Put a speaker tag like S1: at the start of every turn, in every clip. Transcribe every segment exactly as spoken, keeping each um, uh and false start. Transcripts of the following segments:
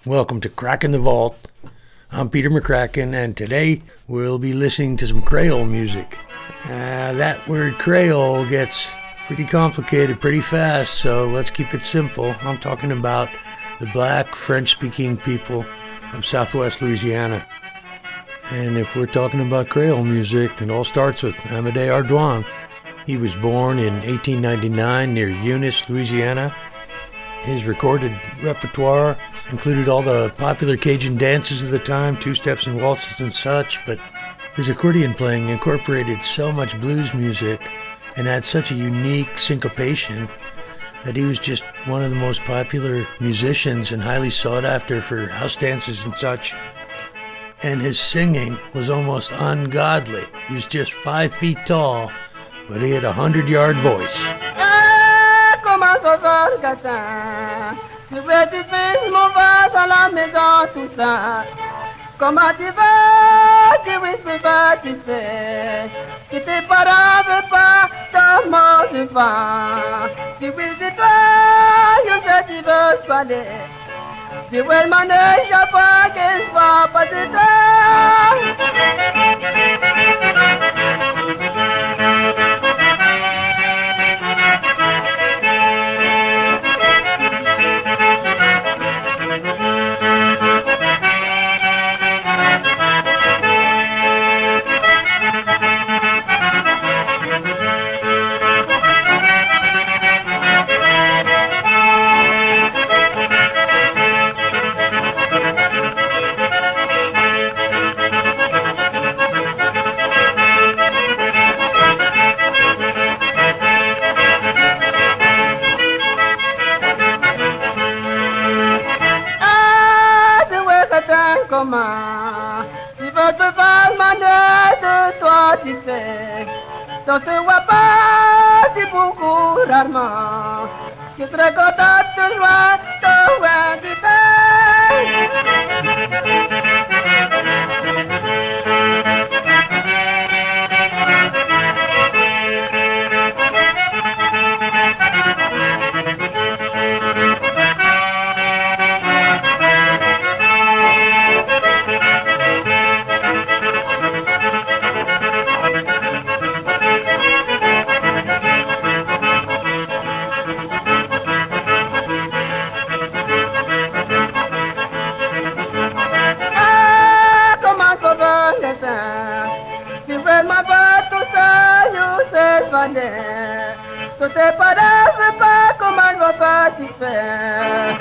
S1: Welcome to Crackin' the Vault. I'm Peter McCracken, and today we'll be listening to some Creole music. Uh, that word Creole gets pretty complicated pretty fast, so let's keep it simple. I'm talking about the black French-speaking people of Southwest Louisiana. And if we're talking about Creole music, it all starts with Amédée Ardoin. He was born in eighteen ninety-nine near Eunice, Louisiana. His recorded repertoire included all the popular Cajun dances of the time, two-steps and waltzes and such, but his accordion playing incorporated so much blues music and had such a unique syncopation that he was just one of the most popular musicians and highly sought after for house dances and such. And his singing was almost ungodly. He was just five feet tall, but he had a hundred-yard voice.
S2: Comment ça va le gâtin? Tu veux du fils, mon va dans la maison, tout ça. Comment tu vas? Tu veux, tu vas, tu fais. Si tes parents veulent pas, ton mot de vent. Tu veux de toi, je sais tu veux parler. Tu veux le manège, je vois qu'il va pas de toi. Comment tu veux te faire maner de toi tu fais. Ça se voit pas si beaucoup rarement. Je suis très content de voir ton loin du tout est pas de pas comment je pas t'y faire.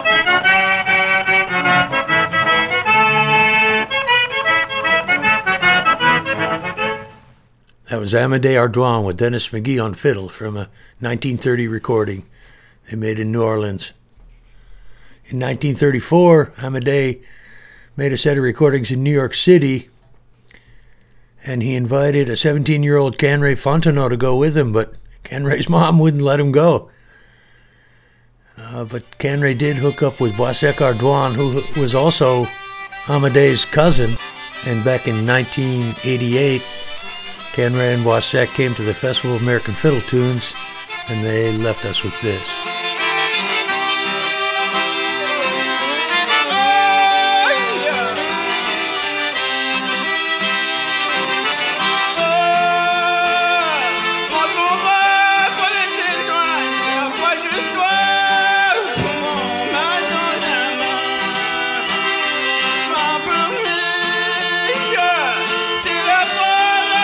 S1: That was Amédée Ardoin with Dennis McGee on fiddle from a nineteen thirty recording they made in New Orleans. In nineteen thirty-four, Amédée made a set of recordings in New York City, and he invited a seventeen-year-old Canray Fontenot to go with him, but Canray's mom wouldn't let him go. Uh, but Canray did hook up with Boissec Ardoin, who was also Amédée's cousin, and back in nineteen eighty-eight, Canray and Boissec came to the Festival of American Fiddle Tunes, and they left us with this.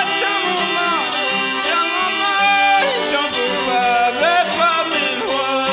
S3: Don't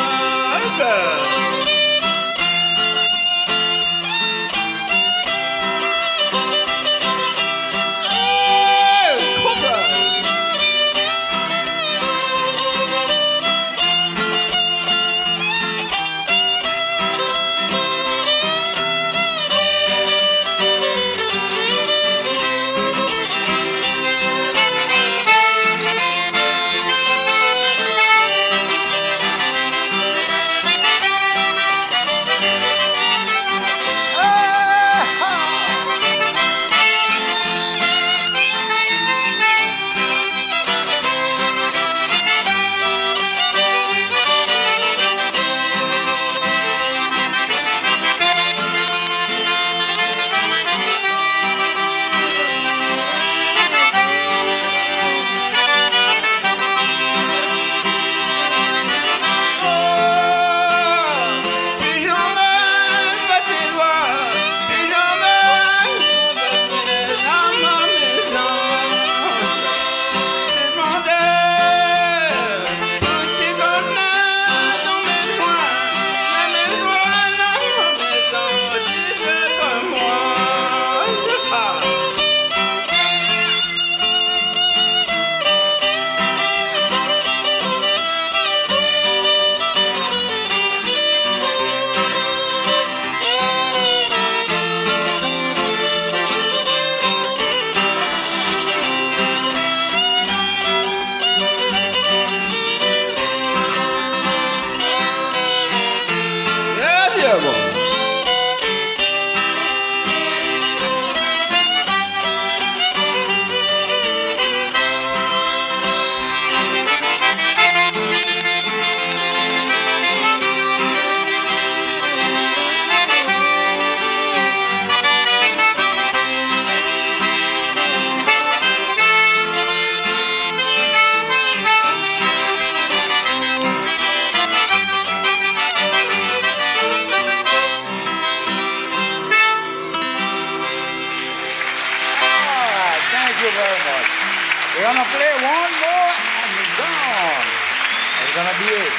S3: We're gonna play one more and we're gone. It's gonna be it.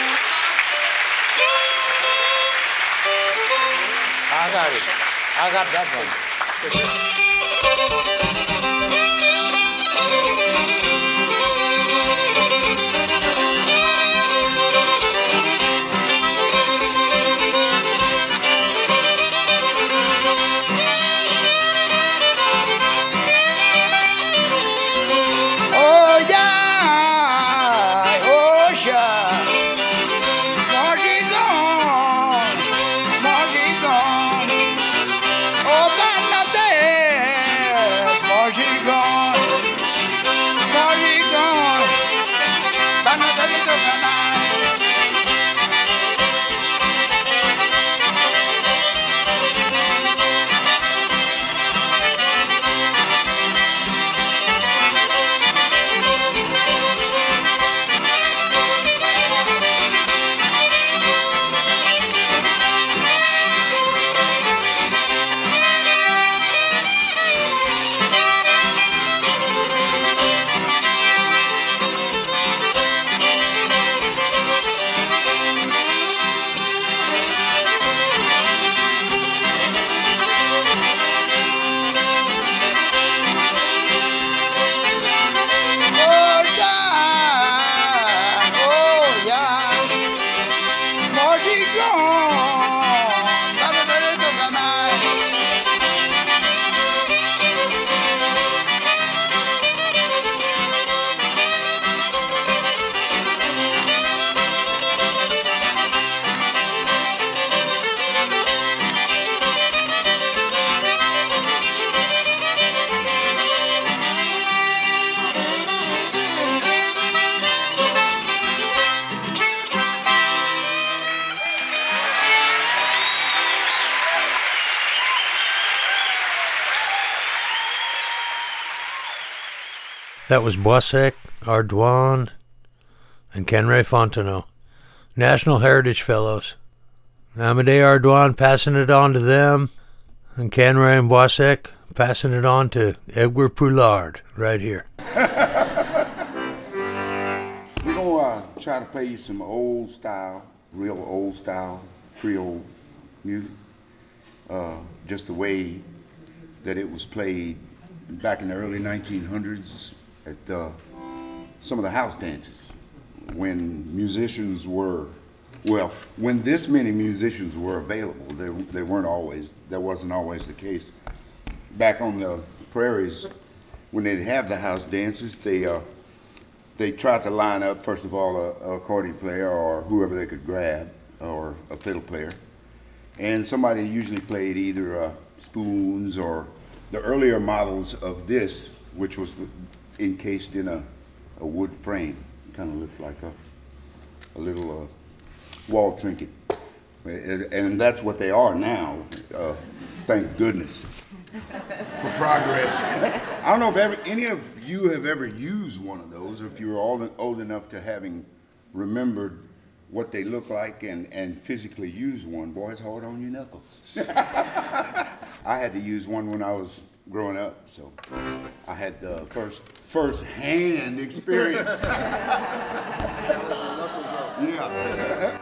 S3: I got it. I got that one.
S1: That was Boisec, Ardoin, and Kenray Fontenot, National Heritage Fellows. Amédée Ardoin passing it on to them, and Kenray and Boisec passing it on to Edgar Poulard right here.
S4: We're going to uh, try to play you some old style, real old style Creole music, uh, just the way that it was played back in the early nineteen hundreds at uh, some of the house dances, when musicians were, well, when this many musicians were available. They, they weren't always, that wasn't always the case. Back on the prairies, when they'd have the house dances, they uh, they tried to line up, first of all, a, a accordion player or whoever they could grab, or a fiddle player. And somebody usually played either uh, spoons or the earlier models of this, which was the, encased in a, a wood frame. Kind of looked like a, a little uh, wall trinket. And that's what they are now, uh, thank goodness for progress. I don't know if ever, any of you have ever used one of those, or if you're old, old enough to having remembered what they look like and, and physically use one. Boy, it's hard on your knuckles. I had to use one when I was growing up, so I had the first first-hand experience. Yeah.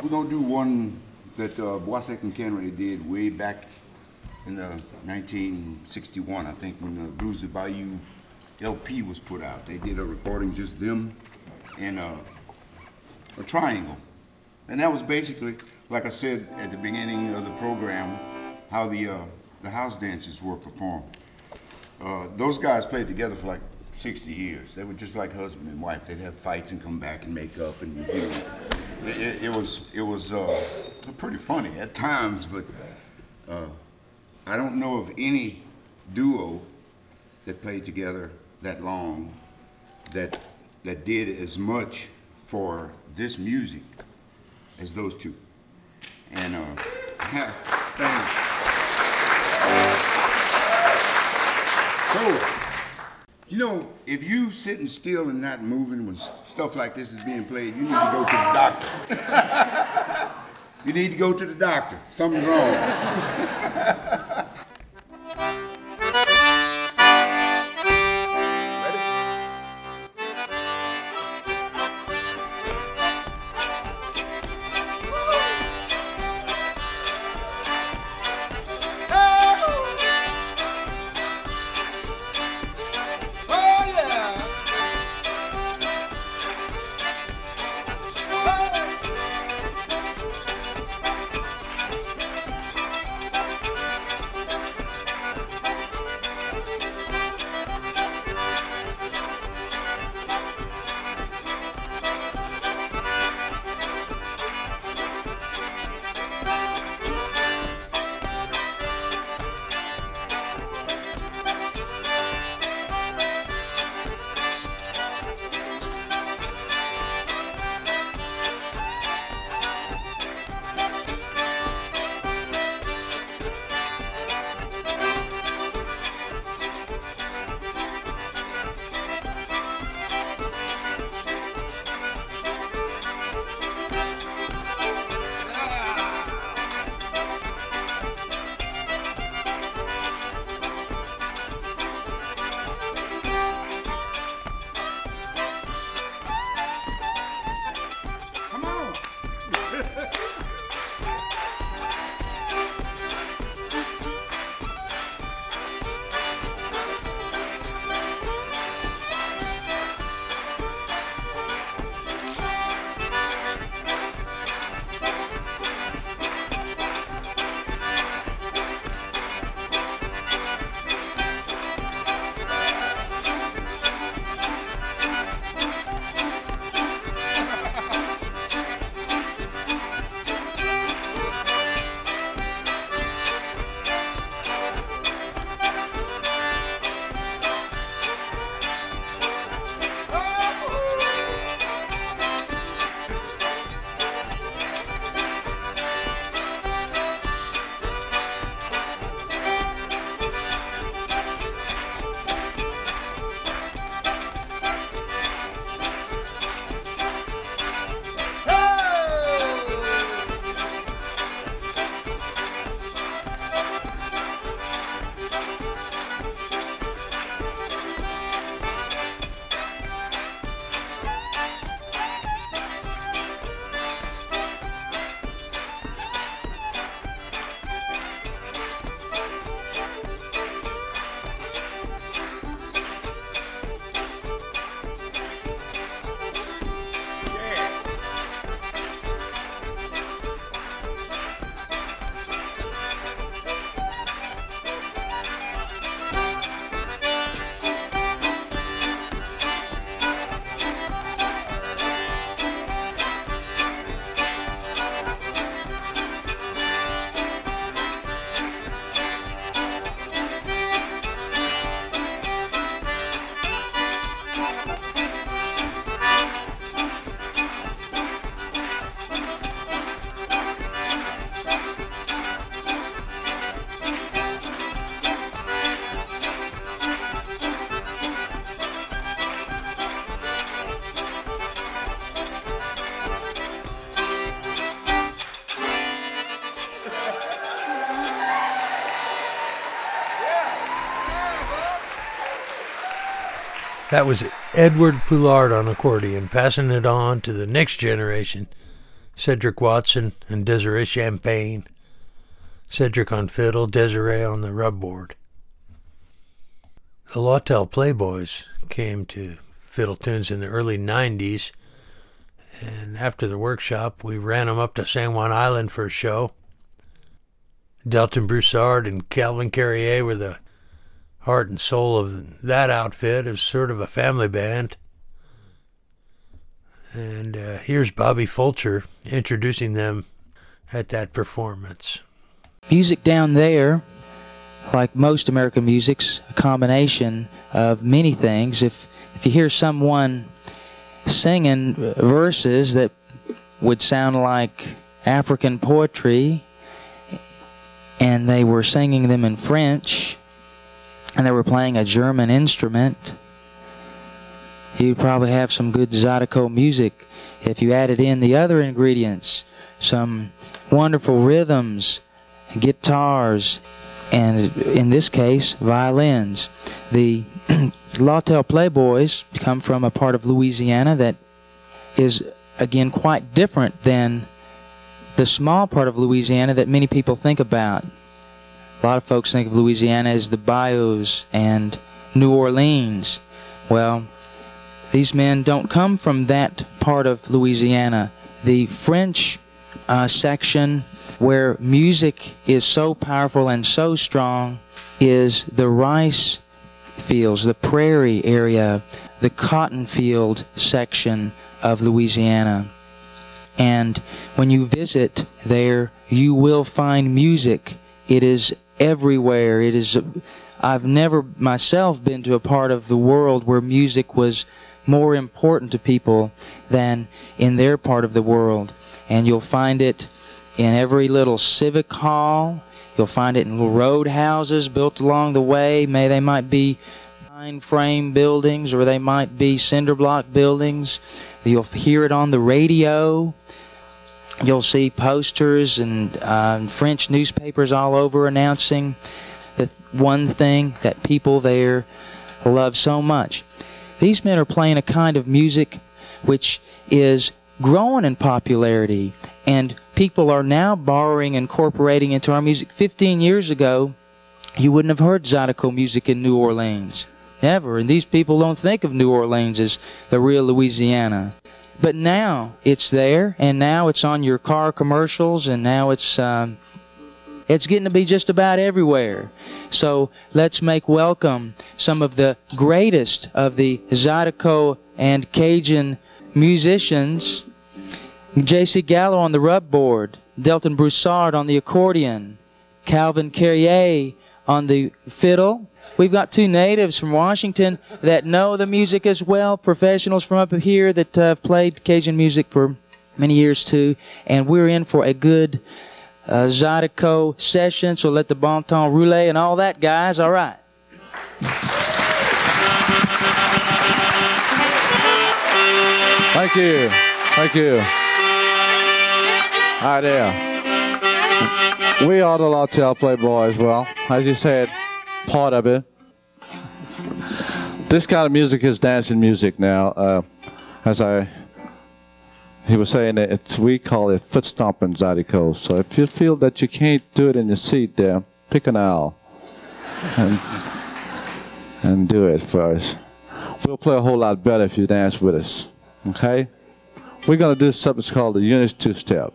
S4: we're gonna do one that uh, Boisek and Kenray did way back in uh, nineteen sixty-one, I think, when the Blues du Bayou L P was put out. They did a recording, just them and uh, a triangle. And that was basically, like I said at the beginning of the program, how the, uh, the house dances were performed. Uh, those guys played together for like sixty years. They were just like husband and wife. They'd have fights and come back and make up, and you know, it, it was it was uh, pretty funny at times. But uh, I don't know of any duo that played together that long that that did as much for this music as those two. And uh, thanks. So, you know, if you sitting still and not moving when stuff like this is being played, you need to go to the doctor. You need to go to the doctor. Something's wrong.
S1: That was Edward Poulard on accordion, passing it on to the next generation. Cedric Watson and Desiree Champagne. Cedric on fiddle, Desiree on the rub board. The Lawtell Playboys came to Fiddle Tunes in the early nineties, and after the workshop, we ran them up to San Juan Island for a show. Delton Broussard and Calvin Carrier were the heart and soul of that outfit. It was sort of a family band. And uh, here's Bobby Fulcher introducing them at that performance.
S5: Music down there, like most American music's a combination of many things. If if you hear someone singing verses that would sound like African poetry, and they were singing them in French, and they were playing a German instrument, you'd probably have some good Zydeco music. If you added in the other ingredients, some wonderful rhythms, guitars, and in this case, violins. The Lawtell Playboys come from a part of Louisiana that is, again, quite different than the small part of Louisiana that many people think about. A lot of folks think of Louisiana as the bayous and New Orleans. Well, these men don't come from that part of Louisiana. The French uh, section, where music is so powerful and so strong, is the rice fields, the prairie area, the cotton field section of Louisiana. And when you visit there, you will find music. It is everywhere. It is. I've never myself been to a part of the world where music was more important to people than in their part of the world. And you'll find it in every little civic hall. You'll find it in little roadhouses built along the way. May they might be pine frame buildings, or they might be cinder block buildings. You'll hear it on the radio. You'll see posters and uh, French newspapers all over announcing the one thing that people there love so much. These men are playing a kind of music which is growing in popularity, and people are now borrowing and incorporating into our music. Fifteen years ago, you wouldn't have heard Zydeco music in New Orleans. Never. And these people don't think of New Orleans as the real Louisiana. But now it's there, and now it's on your car commercials, and now it's um, it's getting to be just about everywhere. So let's make welcome some of the greatest of the Zydeco and Cajun musicians. J C Gallo on the rub board, Delton Broussard on the accordion, Calvin Carrier on the fiddle. We've got two natives from Washington that know the music as well, professionals from up here that have uh, played Cajun music for many years too. And we're in for a good uh, Zydeco session, so let the bon temps roule and all that, guys. All right.
S6: Thank you. Thank you. Hi there. We are the Lawtell Playboys. Well, as you said, part of it. This kind of music is dancing music now. Uh, as I, he was saying that it's, we call it foot stomping Zydeco. So if you feel that you can't do it in your seat there, pick an owl and and do it for us. We'll play a whole lot better if you dance with us. Okay? We're gonna do something called the Eunice two-step.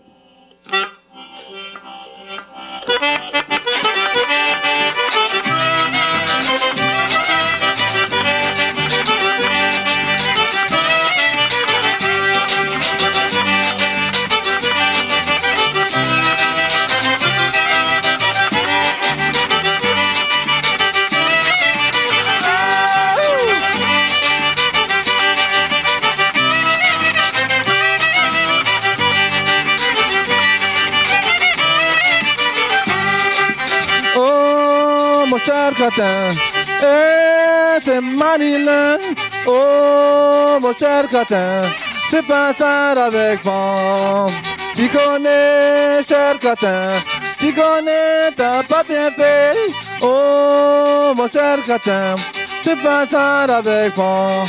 S6: Catin, et c'est Marilyn, oh mon cher Catin, c'est pas tard avec moi. Tu connais, cher Catin, tu connais, t'as pas bien fait, oh mon cher Catin, c'est pas tard avec moi.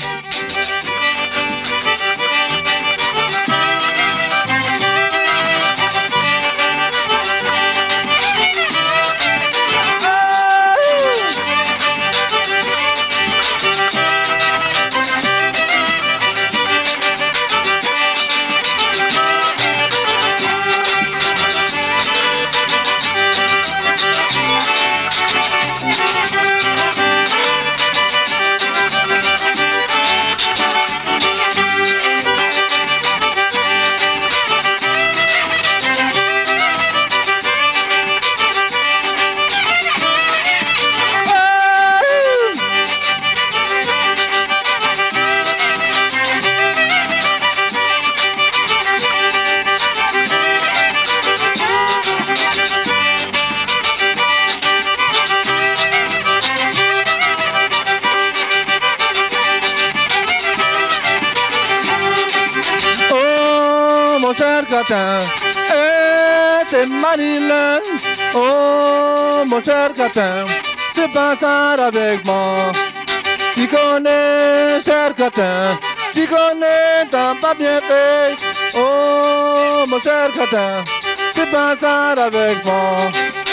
S6: cher Catin, et t'es Marilyn. Oh, mon cher Catin, c'est pas tard avec moi. Tu connais, cher Catin, tu connais, t'as pas bien fait. Oh, mon cher Catin, c'est pas tard avec moi.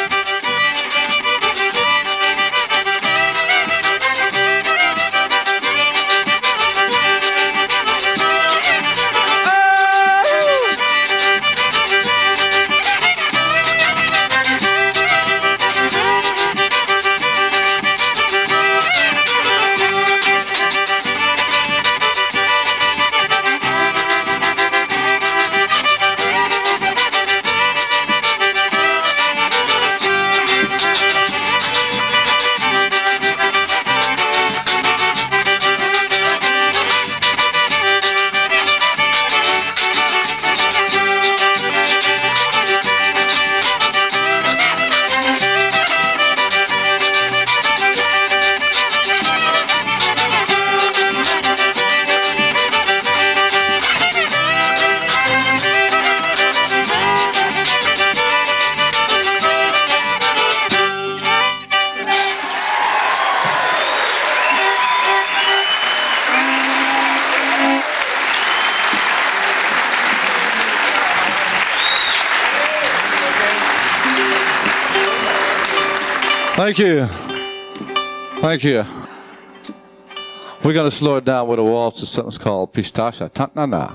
S6: Thank you. Thank you. We're going to slow it down with a waltz. It's something called Pistacha. Ta-na-na.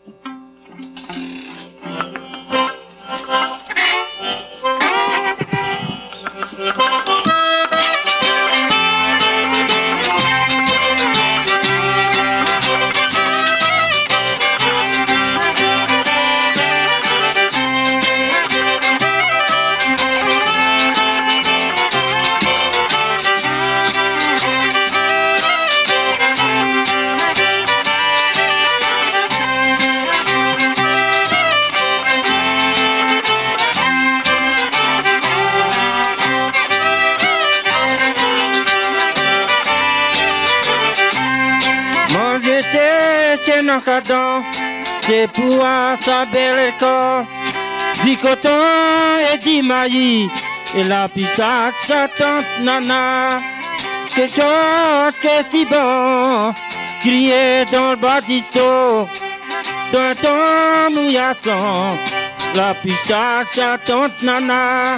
S7: C'est pour sa belle école, du coton et du maïs, et la pistache sa tante Nana. Quelque chose que si bon, crier dans le batisto, d'un temps mouillasson, la pistache sa tante Nana.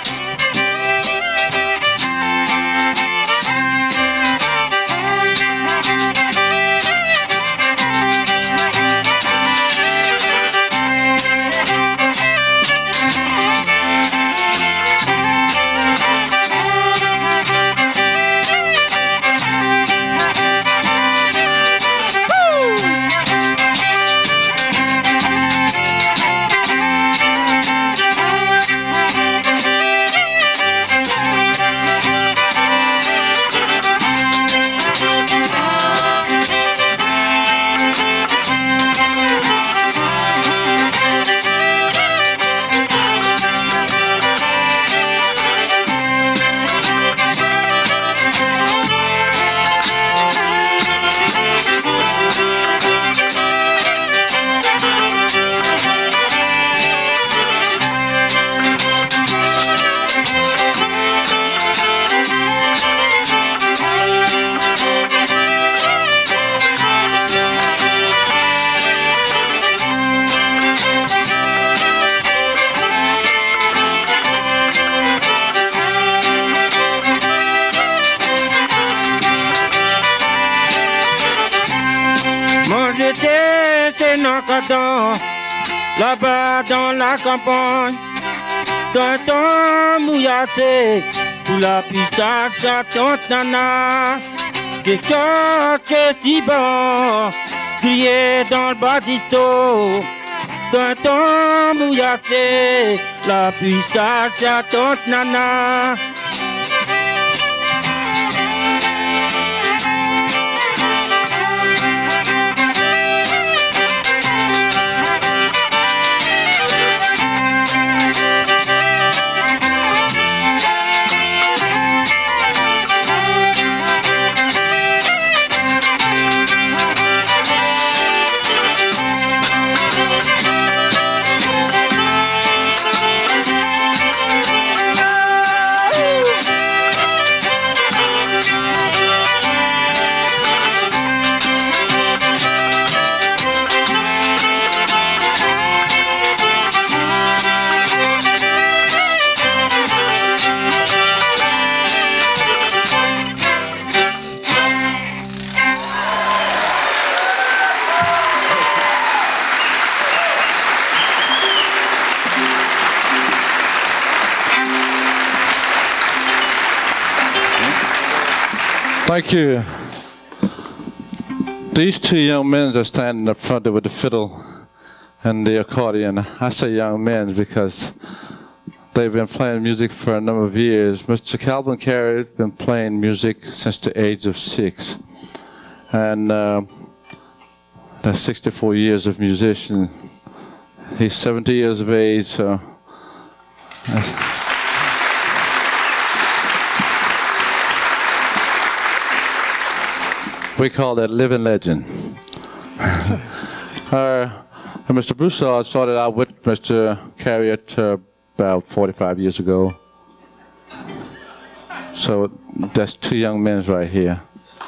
S7: Là-bas dans la campagne, d'un temps mouillassé, pour la pistache à tante Nana. Quelque chose que si bon, crier dans le batisto, d'un temps mouillassé, la pistache à tante Nana.
S6: Thank you. These two young men are standing up front with the fiddle and the accordion. I say young men because they've been playing music for a number of years. Mister Calvin Carey has been playing music since the age of six. And uh, that's sixty-four years of musician. He's seventy years of age, so... we call that living legend. uh, Mister Broussard started out with Mister Carey at uh, about forty-five years ago. So that's two young men right here.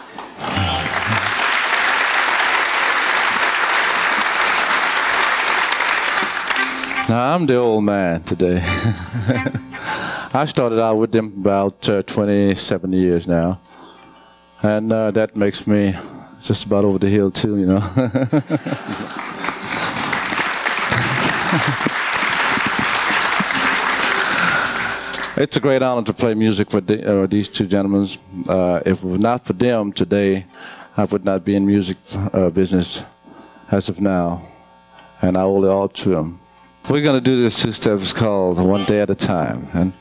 S6: Now I'm the old man today. I started out with them about uh, twenty-seven years now. And uh, that makes me just about over the hill too, you know. It's a great honor to play music with the, uh, these two gentlemen. Uh, if it were not for them today, I would not be in music uh, business as of now. And I owe it all to them. We're going to do this two steps called One Day at a Time. And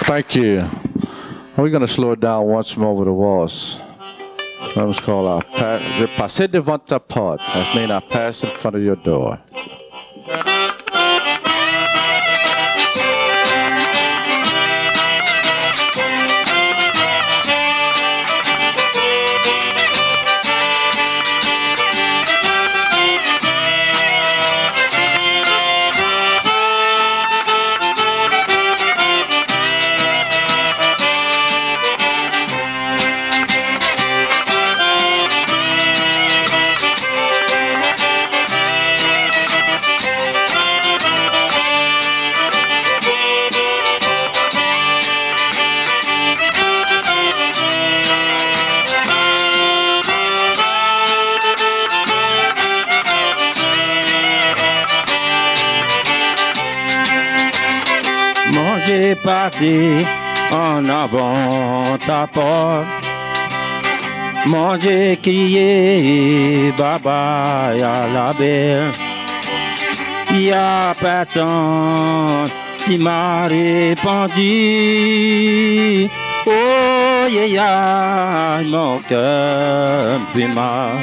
S6: Thank you. We're going to slow it down once more with the waltz. That was called our pa- the Passé devant ta porte. That means I pass in front of your door.
S7: Manger parti en avant ta porte. Manger crier bye bye à la belle. Y a pas tant qui m'a répondu. Oh yeah, yeah, mon cœur me fait mal.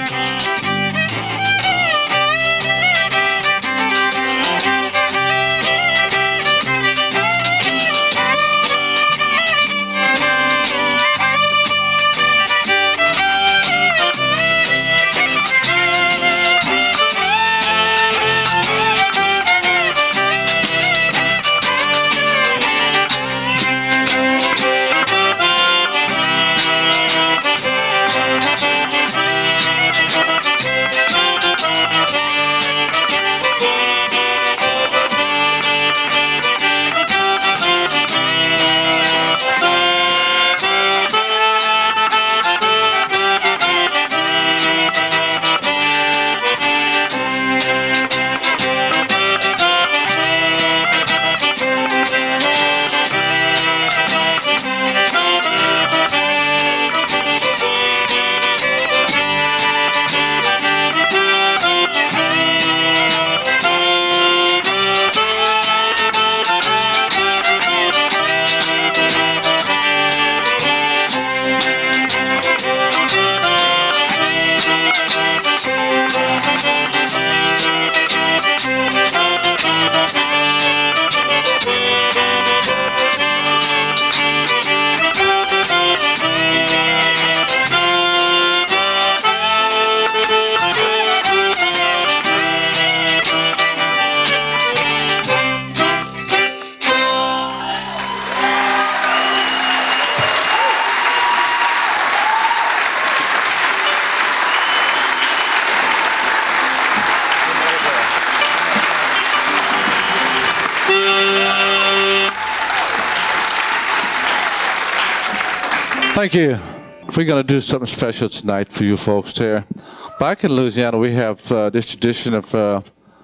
S6: Thank you. We're going to do something special tonight for you folks there. Back in Louisiana, we have uh, this tradition of uh,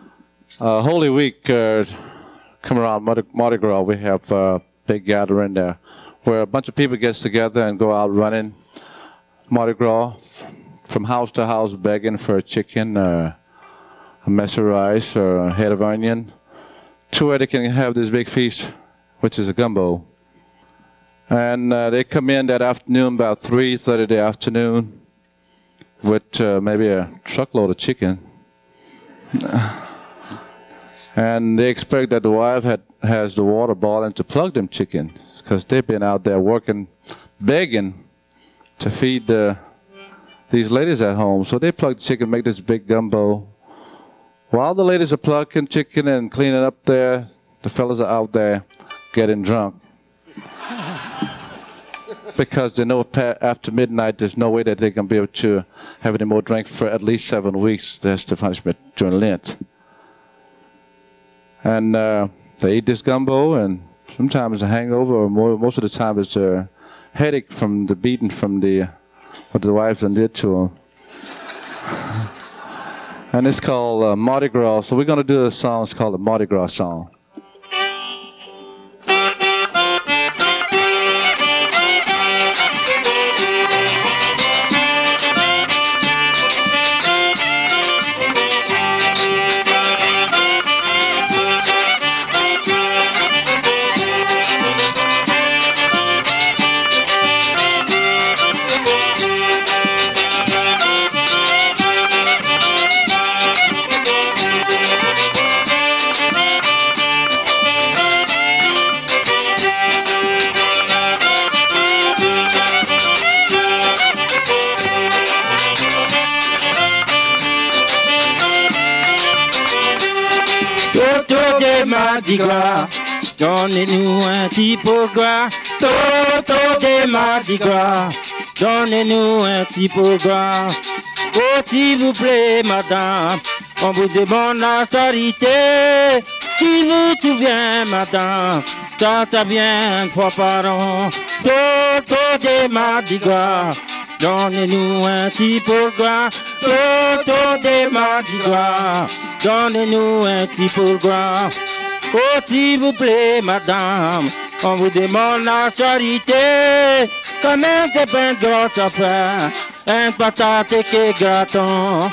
S6: uh, Holy Week uh, coming around Mardi, Mardi Gras. We have a uh, big gathering there where a bunch of people gets together and go out running Mardi Gras from house to house begging for a chicken, uh, a mess of rice, or a head of onion, to where they can have this big feast, which is a gumbo. And uh, they come in that afternoon, about three thirty the afternoon, with uh, maybe a truckload of chicken. And they expect that the wife had, has the water boiling to plug them chicken, because they've been out there working, begging to feed uh, these ladies at home. So they plug the chicken, make this big gumbo. While the ladies are plucking chicken and cleaning up there, the fellas are out there getting drunk. Because they know after midnight there's no way that they can be able to have any more drink for at least seven weeks. That's the punishment during Lent. And uh, they eat this gumbo, and sometimes a hangover, or more, most of the time it's a headache from the beating from the what the wives done did to them. And it's called uh, Mardi Gras. So we're going to do a song. It's called the Mardi Gras song.
S7: des Mardi Gras. Donnez-nous un petit peu gras, toto des Mardi Gras. Donnez-nous un petit peu gras. Oh, s'il vous plaît, madame, on vous demande la charité. Si vous souvenez, madame, ça, ça vient une fois par an. Toto des Mardi Gras. Donnez-nous un petit peu gras, toto des Mardi Gras. Donnez-nous un petit peu gras. Oh, s'il vous plaît, madame, on vous demande la charité. Quand même, c'est pas une grosse affaire, un patate qui est gratin.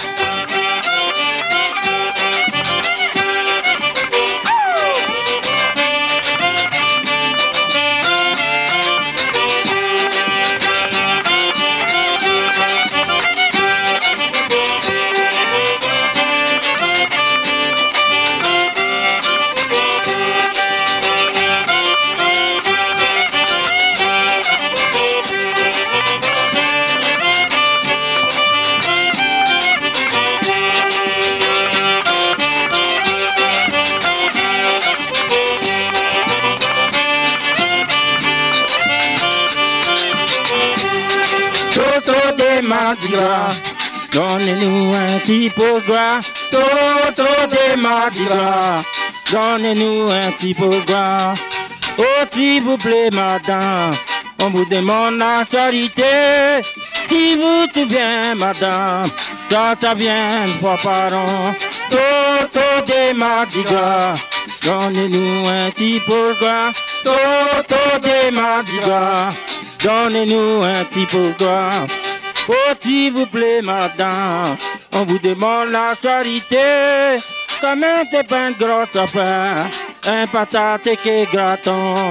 S7: Mardi Gras, donnez-nous un petit peu gras, toto des Mardi Gras, donnez-nous un petit peu gras. Oh, s'il vous plaît, madame, on vous demande la charité. Si vous souvenez, madame, ça, ça vient une fois par an. Toto des Mardi Gras, donnez-nous un petit peu gras, toto des Mardi Gras, donnez-nous un petit peu gras. Oh, s'il vous plaît, madame, on vous demande la charité. Quand même, c'est pas une grosse affaire, un patate qui est gratin.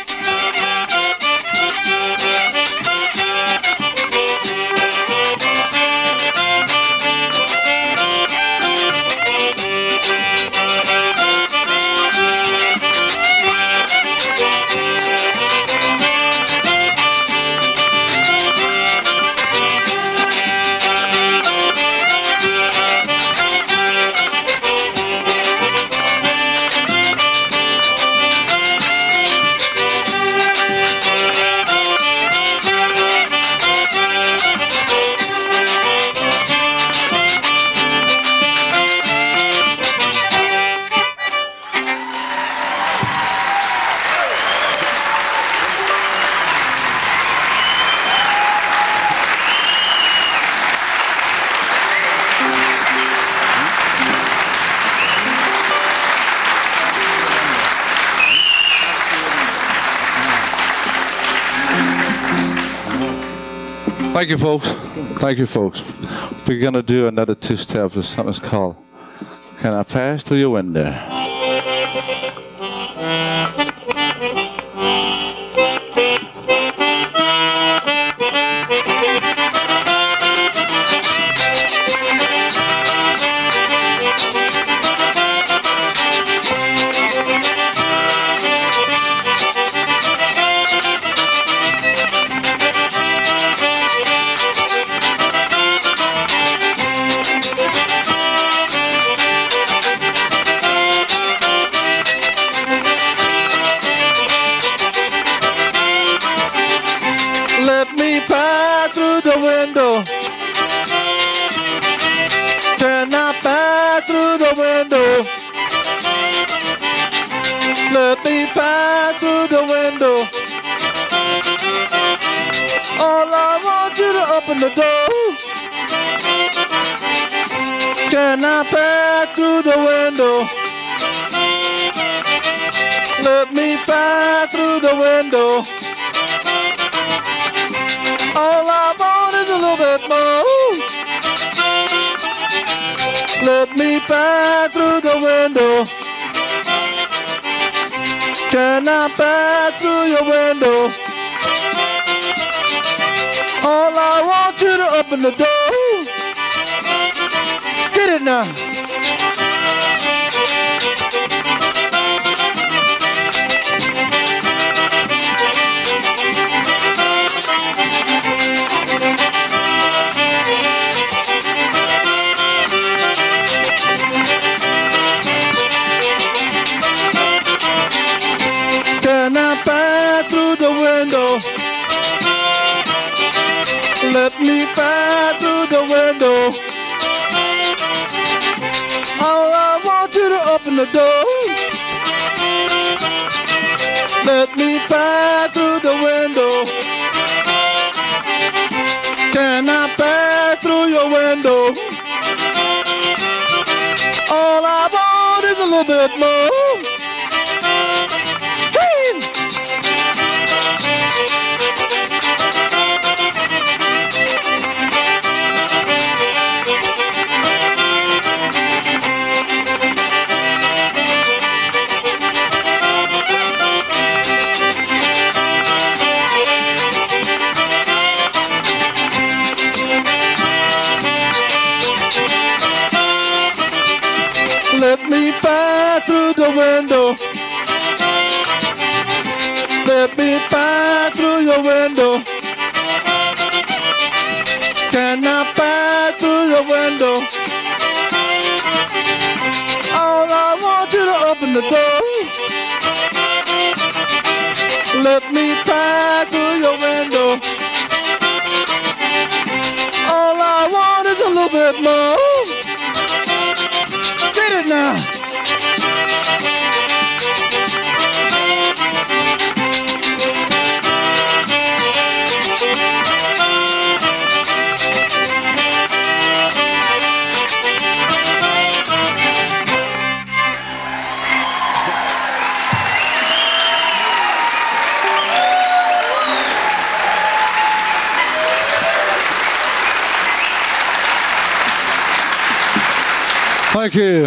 S6: Thank you, folks. Thank you, folks. We're going to do another two steps with something called Can I Pass Through Your Window?
S8: Let me pass through the window. All I want you to open the door. Can I pass through the window? Let me pass through the window. All I want is a little bit more. Let me pass through the window. Can I pass through your window? All I want you to open the door. Get it now. window. Let me pass through the window. All I want you to open the door. Let me pass through the window. Can I pass through your window? All I want is a little bit more. Let me pass through the window. Let me pass through your window. Can I pass through your window? All I want you to open the door. Let me pass through your window. All I want is a little bit more. Get it now.
S6: Thank you.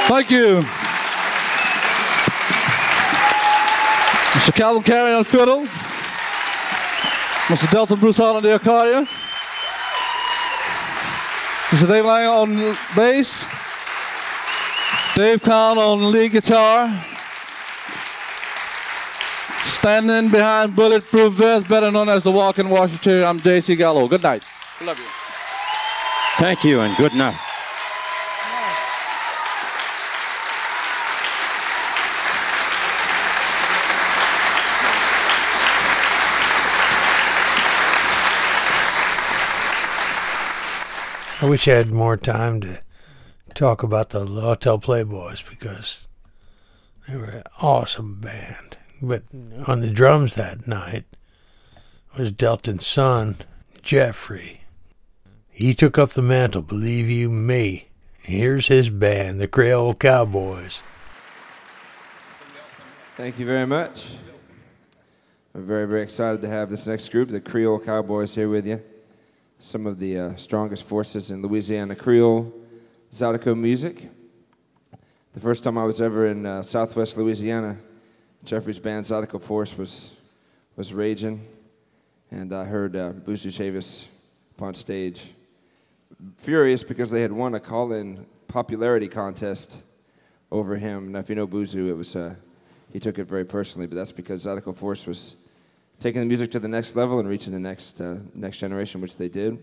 S6: Thank you. Mister Calvin Carey on fiddle. Mister Delton Bruce Hall on the accordion. Mister Dave Lang on bass. Dave Kahn on lead guitar. Standing behind Bulletproof Vest, better known as the Walking Washington, I'm J C Gallo. Good night. Love you.
S7: Thank you and good night.
S1: I wish I had more time to talk about the Hotel Playboys because they were an awesome band. But on the drums that night was Delton's son, Jeffrey. He took up the mantle, believe you me. Here's his band, the Creole Cowboys.
S9: Thank you very much. I'm very, very excited to have this next group, the Creole Cowboys, here with you. Some of the uh, strongest forces in Louisiana Creole Zydeco music. The first time I was ever in uh, Southwest Louisiana, Jeffrey's band Zydeco Force was was raging, and I heard uh, Boozoo Chavis up on stage, furious because they had won a call-in popularity contest over him. Now, if you know Boozoo, it was uh, he took it very personally, but that's because Zydeco Force was taking the music to the next level and reaching the next uh, next generation, which they did.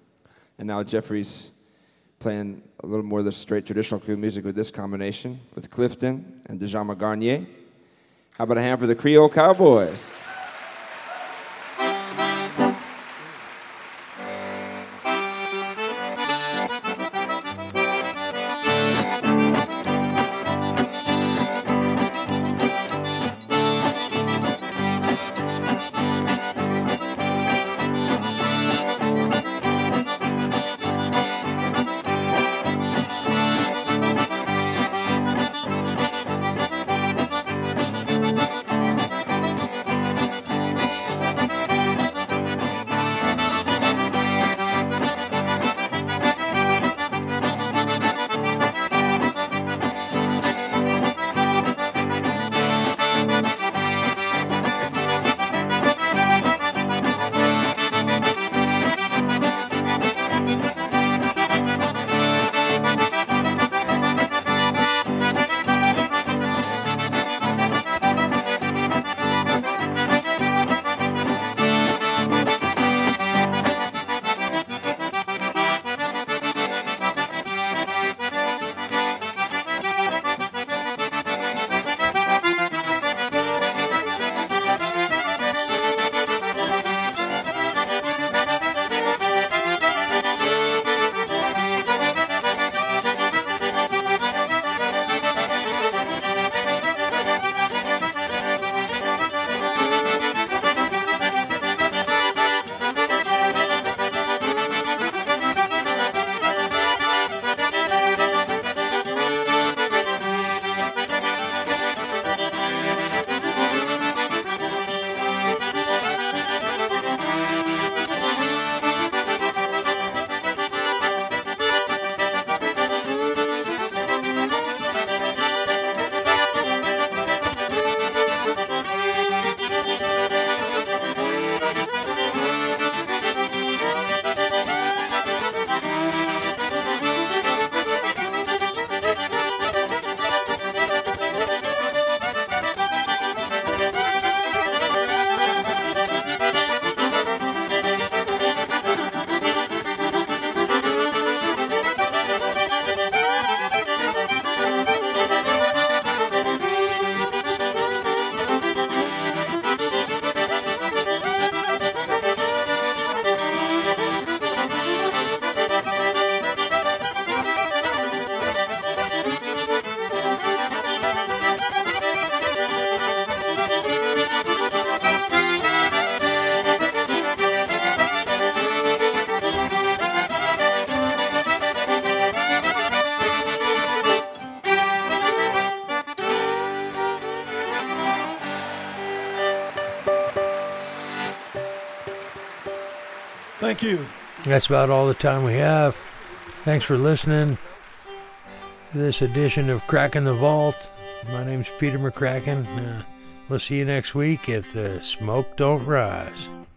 S9: And now Jeffrey's playing a little more of the straight traditional Creole music with this combination with Clifton and Djamah Garnier. How about a hand for the Creole Cowboys?
S1: Thank you. That's about all the time we have. Thanks for listening. this edition of Cracking the Vault. My name's Peter McCracken. Uh, we'll see you next week if the smoke don't rise.